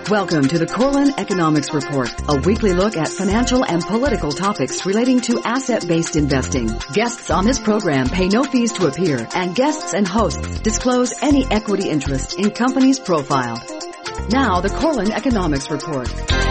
Welcome to the Corlin Economics Report, a weekly look at financial and political topics relating to asset-based investing. Guests on this program pay no fees to appear, and guests and hosts disclose any equity interest in companies profiled. Now, the Corlin Economics Report.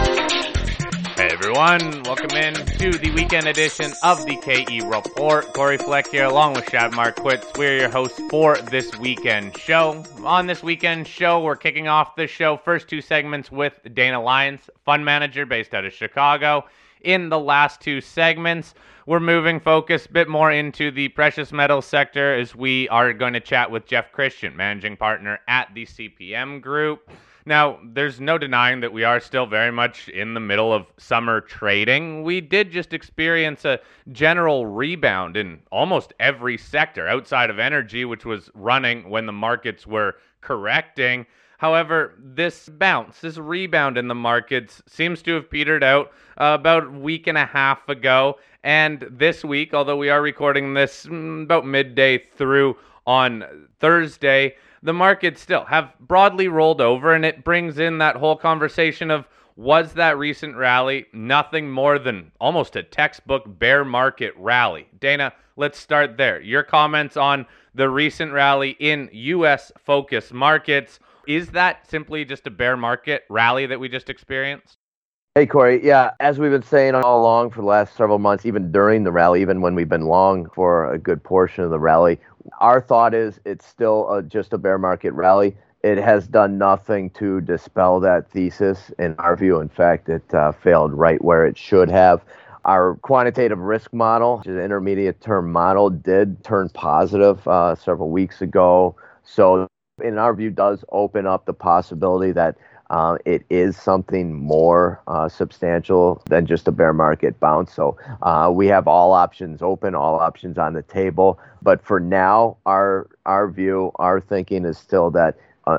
Hey everyone, welcome in to the weekend edition of the KE Report. Corey Fleck here along with Shad Marquitz. We're your hosts for this weekend show. On this weekend show, we're kicking off the show first two segments with Dana Lyons, fund manager based out of Chicago. In the last two segments, we're moving focus a bit more into the precious metals sector as we are going to chat with Jeff Christian, managing partner at the CPM Group. Now, there's no denying that we are still very much in the middle of summer trading. We did just experience a general rebound in almost every sector outside of energy, which was running when the markets were correcting. However, this rebound in the markets seems to have petered out about a week and a half ago. And this week, although we are recording this about midday through on Thursday, the markets still have broadly rolled over, and it brings in that whole conversation of, was that recent rally nothing more than almost a textbook bear market rally? Dana, let's start there. Your comments on the recent rally in U.S. focused markets. Is that simply just a bear market rally that we just experienced? Hey, Corey. Yeah, as we've been saying all along for the last several months, even during the rally, even when we've been long for a good portion of the rally, our thought is it's still just a bear market rally. It has done nothing to dispel that thesis, in our view. In fact, it failed right where it should have. Our quantitative risk model, which is an intermediate term model, did turn positive several weeks ago. So in our view, does open up the possibility that it is something more substantial than just a bear market bounce. So we have all options open, all options on the table. But for now, our view, our thinking is still that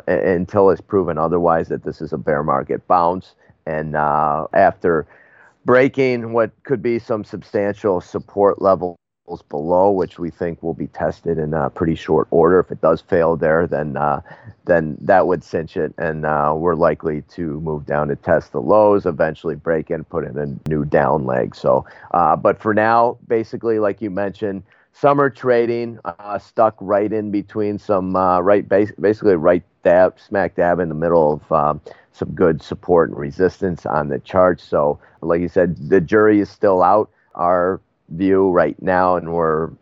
until it's proven otherwise, that this is a bear market bounce. And after breaking what could be some substantial support levels below, which we think will be tested in a pretty short order. If it does fail there, then that would cinch it, and we're likely to move down to test the lows, eventually break in, put in a new down leg. So, but for now, basically, like you mentioned, summer trading stuck right in between some basically right smack dab in the middle of some good support and resistance on the chart. So, like you said, the jury is still out. Our view right now, and we're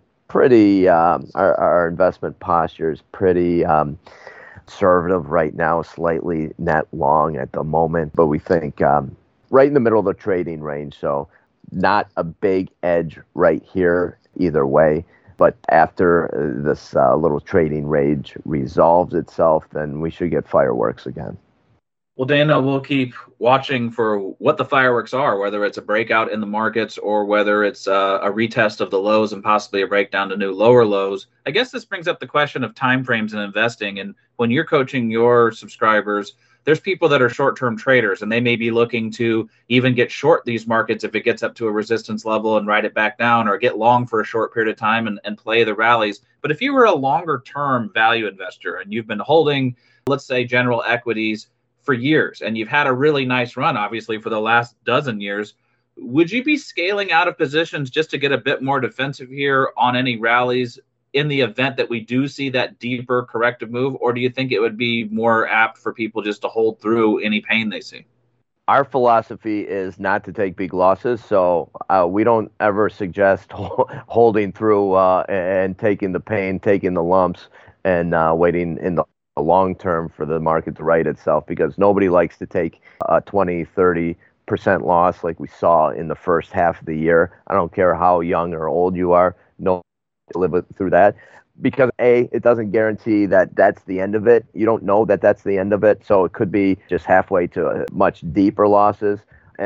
pretty our investment posture is pretty conservative right now, slightly net long at the moment, but we think right in the middle of the trading range, so not a big edge right here either way. But after this little trading range resolves itself, then we should get fireworks again. Well, Dana, we'll keep watching for what the fireworks are, whether it's a breakout in the markets or whether it's a retest of the lows and possibly a breakdown to new lower lows. I guess this brings up the question of timeframes in investing. And when you're coaching your subscribers, there's people that are short-term traders, and they may be looking to even get short these markets if it gets up to a resistance level and ride it back down, or get long for a short period of time and play the rallies. But if you were a longer-term value investor and you've been holding, let's say, general equities for years, and you've had a really nice run, obviously, for the last dozen years, would you be scaling out of positions just to get a bit more defensive here on any rallies in the event that we do see that deeper corrective move? Or do you think it would be more apt for people just to hold through any pain they see? Our philosophy is not to take big losses, so we don't ever suggest holding through and taking the pain, taking the lumps, and waiting in the long term for the market to right itself, because nobody likes to take a 20-30% loss like we saw in the first half of the year. I don't care how young or old you are, no live through that, because it doesn't guarantee that that's the end of it. You don't know that that's the end of it, so it could be just halfway to much deeper losses.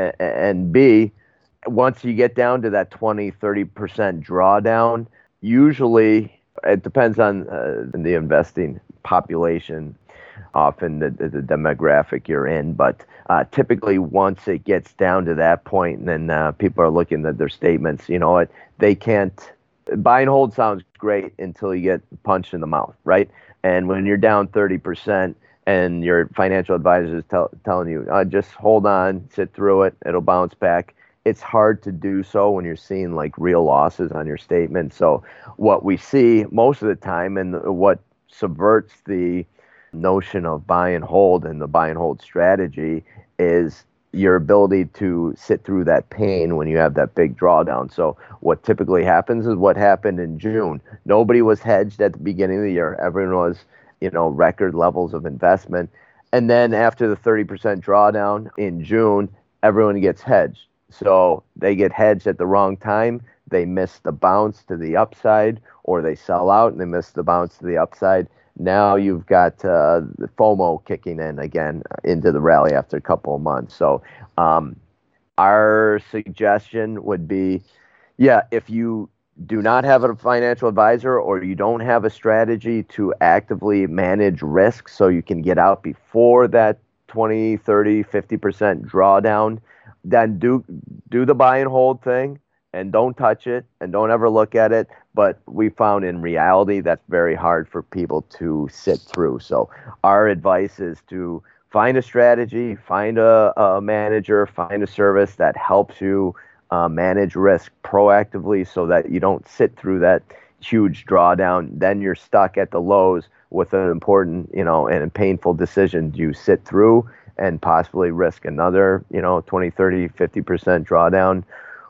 And B, once you get down to that 20-30% drawdown, usually it depends on the investing population, often the demographic you're in, but typically once it gets down to that point, and then people are looking at their statements, you know what, they can't, buy and hold sounds great until you get punched in the mouth, right? And when you're down 30%, and your financial advisor is telling you, just hold on, sit through it, it'll bounce back. It's hard to do so when you're seeing like real losses on your statement. So what we see most of the time, and what subverts the notion of buy and hold and the buy and hold strategy, is your ability to sit through that pain when you have that big drawdown. So what typically happens is what happened in June. Nobody was hedged at the beginning of the year. Everyone was, record levels of investment. And then after the 30% drawdown in June, everyone gets hedged. So they get hedged at the wrong time. They miss the bounce to the upside, or they sell out and they miss the bounce to the upside. Now you've got the FOMO kicking in again into the rally after a couple of months. So our suggestion would be, if you do not have a financial advisor or you don't have a strategy to actively manage risk so you can get out before that 20, 30, 50% drawdown, then do the buy and hold thing and don't touch it and don't ever look at it. But we found in reality that's very hard for people to sit through. So our advice is to find a strategy, find a manager, find a service that helps you manage risk proactively so that you don't sit through that huge drawdown. Then you're stuck at the lows with an important, and painful decision. Do you sit through and possibly risk another, 20, 30, 50% drawdown,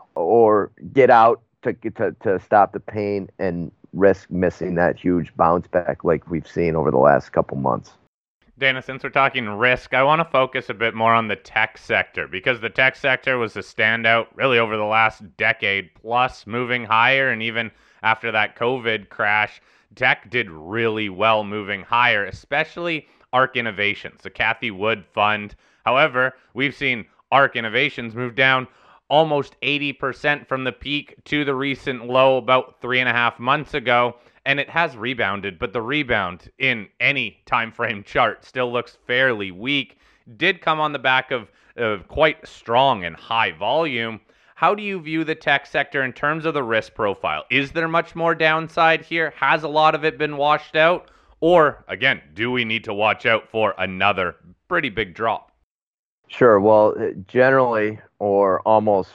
or get out to stop the pain and risk missing that huge bounce back like we've seen over the last couple months? Dana, since we're talking risk, I want to focus a bit more on the tech sector, because the tech sector was a standout really over the last decade plus, moving higher. And even after that COVID crash, tech did really well moving higher, especially ARK Innovations, the Cathie Wood fund. However, we've seen ARK Innovations move down almost 80% from the peak to the recent low about 3.5 months ago. And it has rebounded, but the rebound in any time frame chart still looks fairly weak. Did come on the back of quite strong and high volume. How do you view the tech sector in terms of the risk profile? Is there much more downside here? Has a lot of it been washed out? Or, again, do we need to watch out for another pretty big drop? Sure. Well, generally, or almost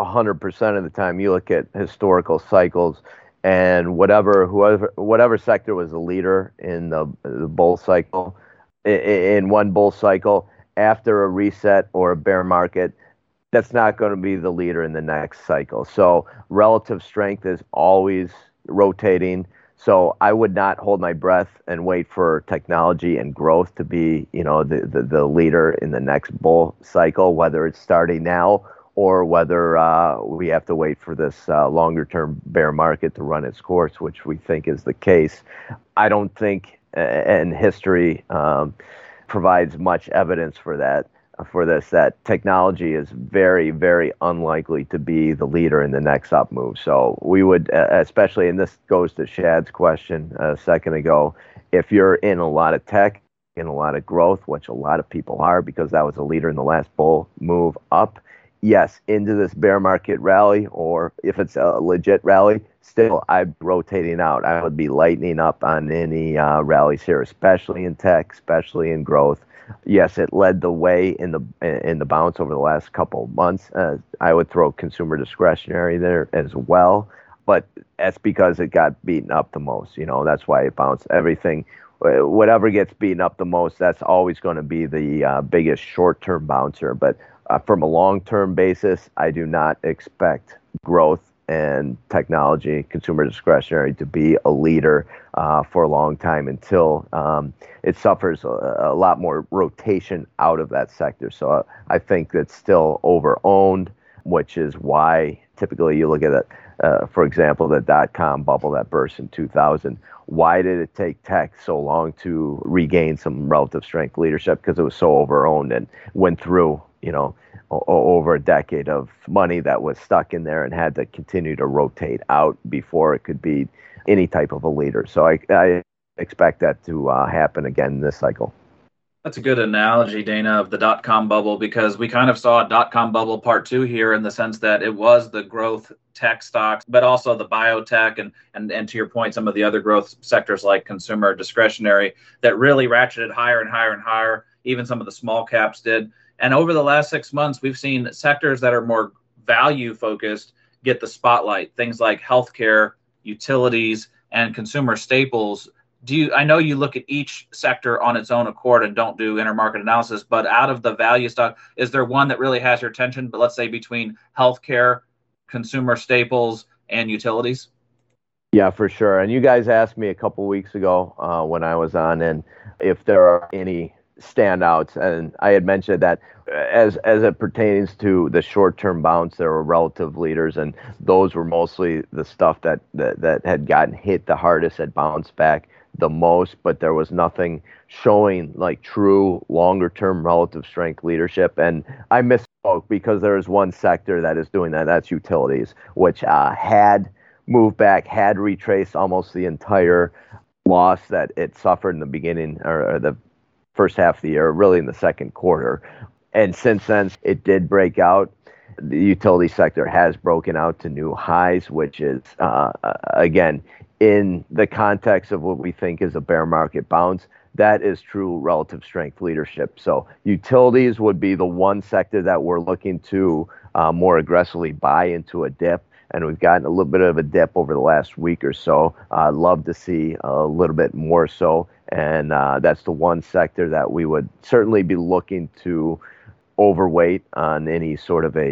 100% of the time, you look at historical cycles, and whatever sector was the leader in the bull cycle, in one bull cycle, after a reset or a bear market, that's not going to be the leader in the next cycle. So relative strength is always rotating. So I would not hold my breath and wait for technology and growth to be, the leader in the next bull cycle, whether it's starting now or whether we have to wait for this longer-term bear market to run its course, which we think is the case. I don't think, and history provides much evidence for that, that technology is very, very unlikely to be the leader in the next up move. So we would, especially, and this goes to Shad's question a second ago, if you're in a lot of tech, in a lot of growth, which a lot of people are because that was a leader in the last bull move up, yes, into this bear market rally, or if it's a legit rally, still I'm rotating out. I would be lightening up on any rallies here, especially in tech, especially in growth. Yes, it led the way in the bounce over the last couple of months. I would throw consumer discretionary there as well, but that's because it got beaten up the most. That's why it bounced. Everything, whatever gets beaten up the most, that's always going to be the biggest short-term bouncer. But from a long-term basis, I do not expect growth and technology, consumer discretionary, to be a leader for a long time until it suffers a lot more rotation out of that sector. So I think that's still over-owned, which is why typically you look at it, for example, the dot-com bubble that burst in 2000. Why did it take tech so long to regain some relative strength leadership? Because it was so over-owned and went through, over a decade of money that was stuck in there and had to continue to rotate out before it could be any type of a leader. So I expect that to happen again this cycle. That's a good analogy, Dana, of the dot-com bubble, because we kind of saw a dot-com bubble part two here in the sense that it was the growth tech stocks, but also the biotech and to your point, some of the other growth sectors like consumer discretionary that really ratcheted higher and higher and higher. Even some of the small caps did. And over the last 6 months, we've seen sectors that are more value focused get the spotlight. Things like healthcare, utilities, and consumer staples. I know you look at each sector on its own accord and don't do intermarket analysis, but out of the value stock, is there one that really has your attention, but let's say between healthcare, consumer staples, and utilities? Yeah, for sure. And you guys asked me a couple weeks ago when I was on, and if there are any standouts, and I had mentioned that as it pertains to the short-term bounce, there were relative leaders, and those were mostly the stuff that had gotten hit the hardest, had bounced back the most, but there was nothing showing like true longer-term relative strength leadership. And I misspoke because there is one sector that is doing that. That's utilities, which had moved back, had retraced almost the entire loss that it suffered in the beginning or the first half of the year, really in the second quarter. And since then, it did break out. The utility sector has broken out to new highs, which is, again, in the context of what we think is a bear market bounce, that is true relative strength leadership. So utilities would be the one sector that we're looking to more aggressively buy into a dip. And we've gotten a little bit of a dip over the last week or so. I'd love to see a little bit more so. And that's the one sector that we would certainly be looking to overweight on any sort of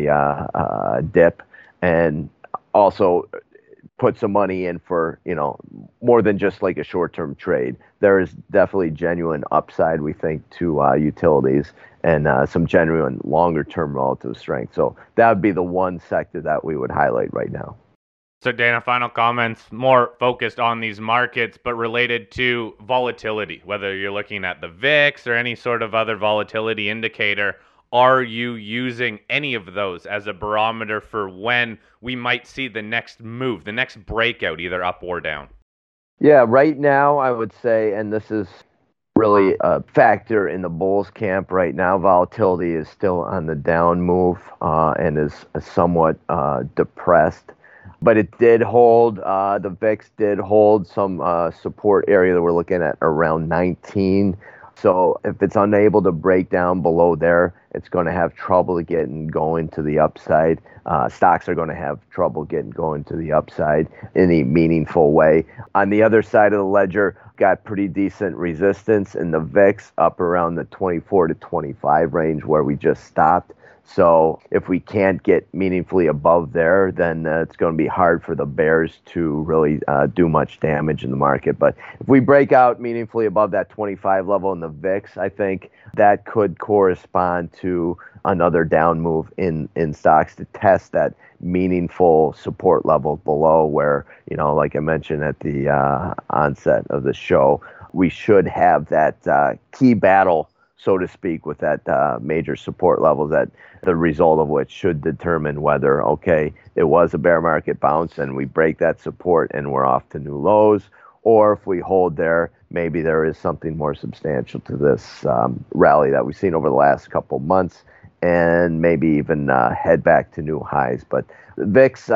a dip, and also put some money in for, more than just like a short-term trade. There is definitely genuine upside, we think, to utilities and some genuine longer-term relative strength. So that would be the one sector that we would highlight right now. So Dana, final comments, more focused on these markets, but related to volatility, whether you're looking at the VIX or any sort of other volatility indicator. Are you using any of those as a barometer for when we might see the next move, the next breakout, either up or down? Yeah, right now I would say, and this is really a factor in the bulls camp right now, volatility is still on the down move and is somewhat depressed. But it did hold, the VIX did hold some support area that we're looking at around 19. So if it's unable to break down below there, it's going to have trouble getting going to the upside. Stocks are going to have trouble getting going to the upside in a meaningful way. On the other side of the ledger, got pretty decent resistance in the VIX up around the 24 to 25 range where we just stopped. So if we can't get meaningfully above there, then it's going to be hard for the bears to really do much damage in the market. But if we break out meaningfully above that 25 level in the VIX, I think that could correspond to another down move in stocks to test that meaningful support level below where, like I mentioned at the onset of the show, we should have that key battle, so to speak, with that major support level, that the result of which should determine whether, okay, it was a bear market bounce and we break that support and we're off to new lows, or if we hold there, maybe there is something more substantial to this rally that we've seen over the last couple months, and maybe even head back to new highs. But the VIX,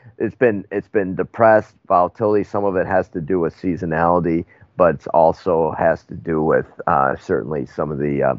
it's been depressed. Volatility, some of it has to do with seasonality, but it also has to do with certainly some of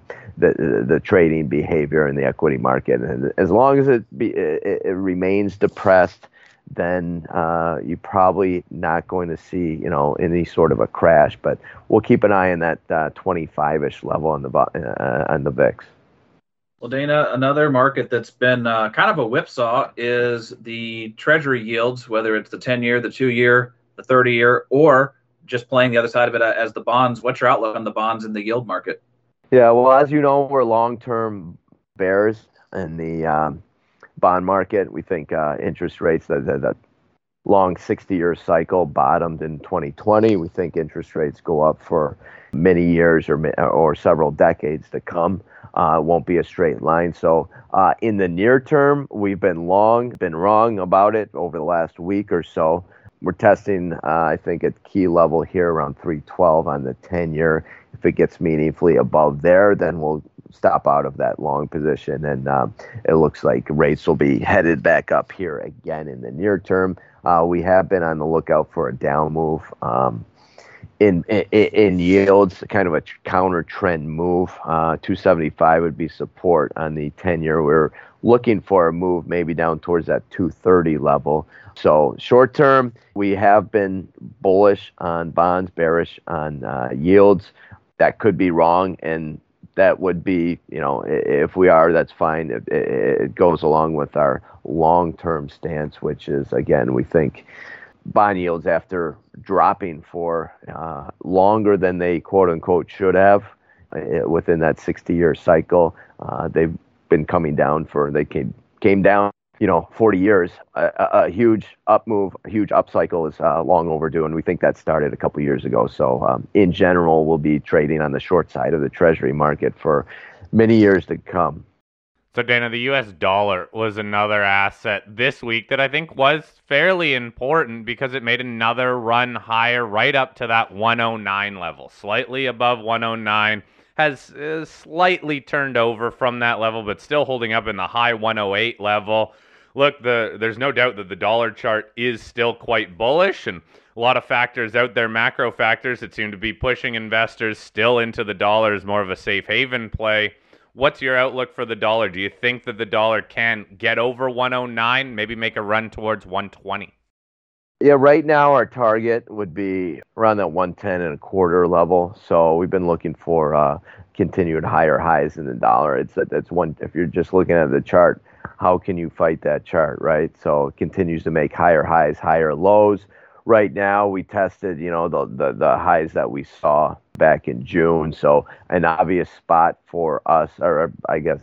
the trading behavior in the equity market. And as long as it remains depressed, then you're probably not going to see any sort of a crash. But we'll keep an eye on that 25-ish level on the VIX. Well, Dana, another market that's been kind of a whipsaw is the treasury yields, whether it's the 10-year, the 2-year, the 30-year, or just playing the other side of it as the bonds. What's your outlook on the bonds in the yield market? Yeah, well, as you know, we're long-term bears in the bond market. We think interest rates, that long 60-year cycle bottomed in 2020. We think interest rates go up for many years or several decades to come. It won't be a straight line. So in the near term, we've been wrong about it over the last week or so. We're testing, I think, at key level here around 312 on the 10-year. If it gets meaningfully above there, then we'll stop out of that long position. And it looks like rates will be headed back up here again in the near term. We have been on the lookout for a down move in yields, kind of a counter trend move. 275 would be support on the 10-year. We're looking for a move maybe down towards that 230 level. So short term, we have been bullish on bonds, bearish on yields. That could be wrong, and that would be, if we are, that's fine. It goes along with our long-term stance, which is, again, we think bond yields, after dropping for longer than they quote-unquote should have within that 60-year cycle, they've been coming down they came down 40 years. A huge up move, a huge up cycle is long overdue, and we think that started a couple years ago. So in general, we'll be trading on the short side of the Treasury market for many years to come. So, Dana, the U.S. dollar was another asset this week that I think was fairly important because it made another run higher right up to that 109 level, slightly above 109. Has slightly turned over from that level, but still holding up in the high 108 level. Look, there's no doubt that the dollar chart is still quite bullish, and a lot of factors out there, macro factors, that seem to be pushing investors still into the dollar as more of a safe haven play. What's your outlook for the dollar? Do you think that the dollar can get over 109, maybe make a run towards 120? Yeah, right now our target would be around that 110 and a quarter level. So we've been looking for continued higher highs in the dollar. That's one. If you're just looking at the chart, how can you fight that chart, right? So it continues to make higher highs, higher lows. Right now we tested, the highs that we saw back in June. So an obvious spot for us, or I guess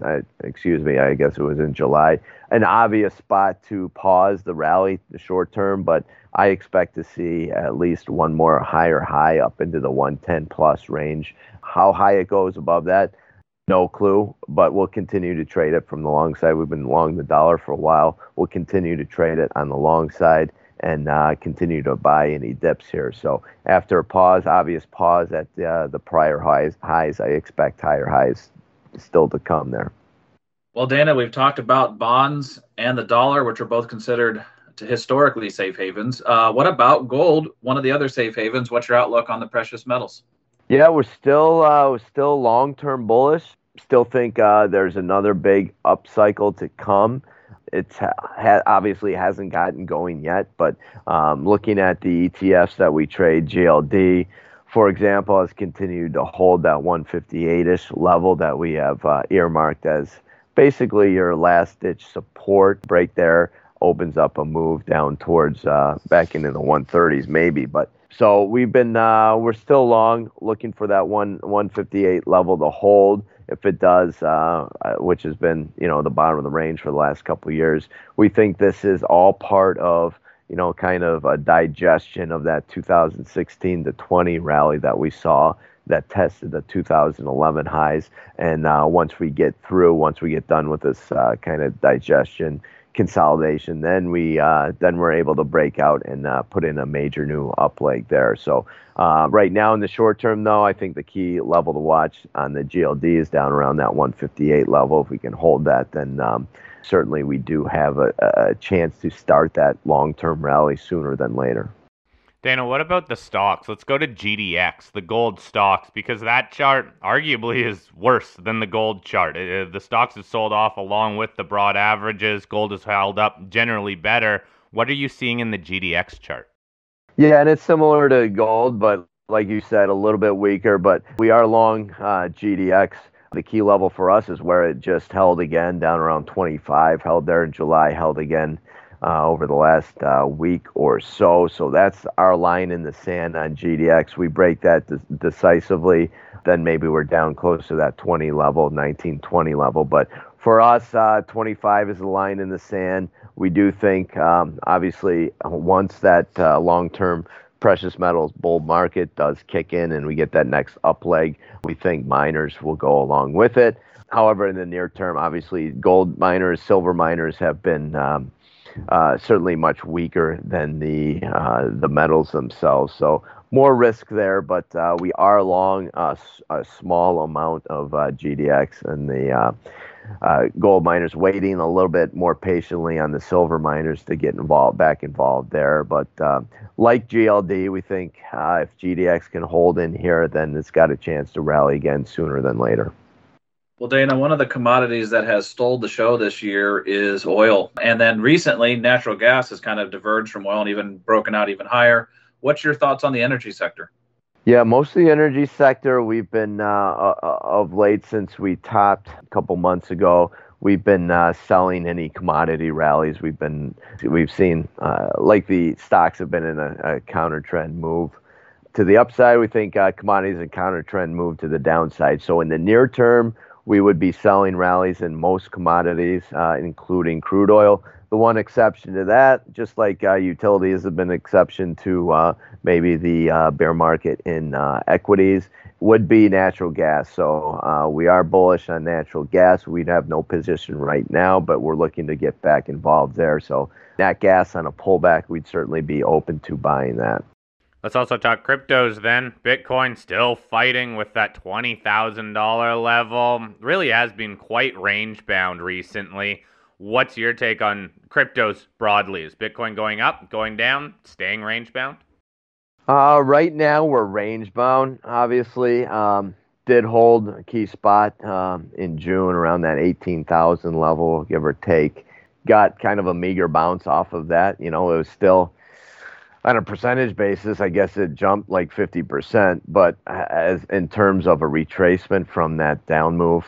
it was in July, an obvious spot to pause the rally, the short term, but I expect to see at least one more higher high up into the 110 plus range. How high it goes above that, no clue, but we'll continue to trade it from the long side. We've been long the dollar for a while. We'll continue to trade it on the long side and continue to buy any dips here. So after a obvious pause at the prior highs, I expect higher highs still to come there. Well, Dana, we've talked about bonds and the dollar, which are both considered to historically safe havens. What about gold, one of the other safe havens? What's your outlook on the precious metals? Yeah, we're still long-term bullish. Still think there's another big upcycle to come. It obviously hasn't gotten going yet, but looking at the ETFs that we trade, GLD, for example, has continued to hold that 158-ish level that we have earmarked as basically your last-ditch support. Break there opens up a move down towards back into the 130s maybe, but so we're still long, looking for that 158 level to hold. If it does, which has been, the bottom of the range for the last couple of years, we think this is all part of, kind of a digestion of that 2016 to 20 rally that we saw that tested the 2011 highs. And once we get done with this kind of digestion, consolidation, then we're able to break out and put in a major new up leg there. So right now in the short term, though, I think the key level to watch on the GLD is down around that 158 level. If we can hold that, then certainly we do have a chance to start that long-term rally sooner than later. Dana, what about the stocks? Let's go to GDX, the gold stocks, because that chart arguably is worse than the gold chart. The stocks have sold off along with the broad averages. Gold has held up generally better. What are you seeing in the GDX chart? Yeah, and it's similar to gold, but like you said, a little bit weaker. But we are long GDX. The key level for us is where it just held again, down around 25, held there in July, held again over the last week or so. So that's our line in the sand on GDX. We break that decisively, then maybe we're down close to that 20 level, 19, 20 level. But for us, 25 is the line in the sand. We do think, obviously, once that long-term precious metals bull market does kick in and we get that next up leg, we think miners will go along with it. However, in the near term, obviously, gold miners, silver miners have been certainly much weaker than the metals themselves. So more risk there, but we are long a small amount of GDX and the gold miners, waiting a little bit more patiently on the silver miners to get back involved there. But like GLD, we think if GDX can hold in here, then it's got a chance to rally again sooner than later. Well, Dana, one of the commodities that has stole the show this year is oil. And then recently, natural gas has kind of diverged from oil and even broken out even higher. What's your thoughts on the energy sector? Yeah, most of the energy sector, we've been, of late, since we topped a couple months ago, we've been selling any commodity rallies. We've seen, like the stocks have been in a counter trend move. To the upside, we think commodities and counter trend move to the downside. So in the near term, we would be selling rallies in most commodities, including crude oil. The one exception to that, just like utilities have been an exception to maybe the bear market in equities, would be natural gas. So we are bullish on natural gas. We'd have no position right now, but we're looking to get back involved there. So nat gas on a pullback, we'd certainly be open to buying that. Let's also talk cryptos then. Bitcoin still fighting with that $20,000 level. Really has been quite range bound recently. What's your take on cryptos broadly? Is Bitcoin going up, going down, staying range bound? Right now we're range bound, obviously. Did hold a key spot in June around that 18,000 level, give or take. Got kind of a meager bounce off of that. You know, it was still, on a percentage basis, I guess it jumped like 50%, but as in terms of a retracement from that down move,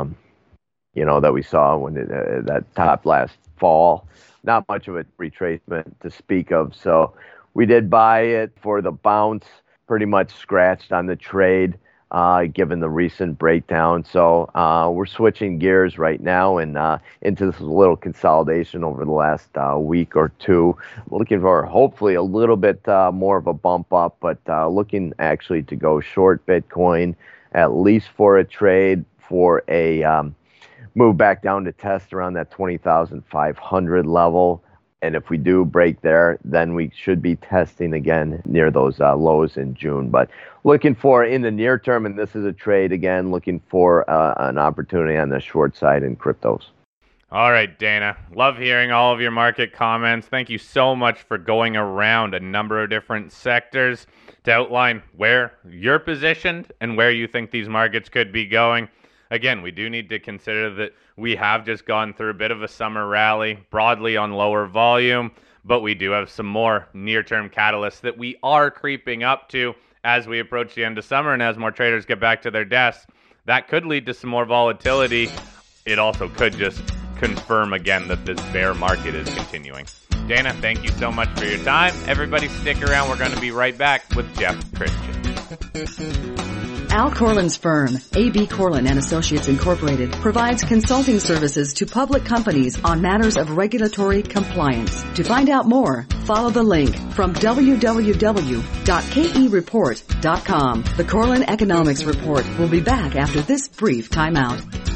that we saw when that top last fall, not much of a retracement to speak of. So we did buy it for the bounce, pretty much scratched on the trade, given the recent breakdown. So we're switching gears right now and into this little consolidation over the last week or two. We're looking for hopefully a little bit more of a bump up, but looking actually to go short Bitcoin, at least for a trade, for a move back down to test around that 20,500 level. And if we do break there, then we should be testing again near those lows in June. But looking for in the near term, and this is a trade again, looking for an opportunity on the short side in cryptos. All right, Dana. Love hearing all of your market comments. Thank you so much for going around a number of different sectors to outline where you're positioned and where you think these markets could be going. Again, we do need to consider that we have just gone through a bit of a summer rally, broadly on lower volume, but we do have some more near-term catalysts that we are creeping up to as we approach the end of summer and as more traders get back to their desks. That could lead to some more volatility. It also could just confirm again that this bear market is continuing. Dana, thank you so much for your time. Everybody stick around. We're going to be right back with Jeff Christian. Al Corlin's firm, A.B. Corlin & Associates Incorporated, provides consulting services to public companies on matters of regulatory compliance. To find out more, follow the link from www.kereport.com. The Corlin Economics Report will be back after this brief timeout.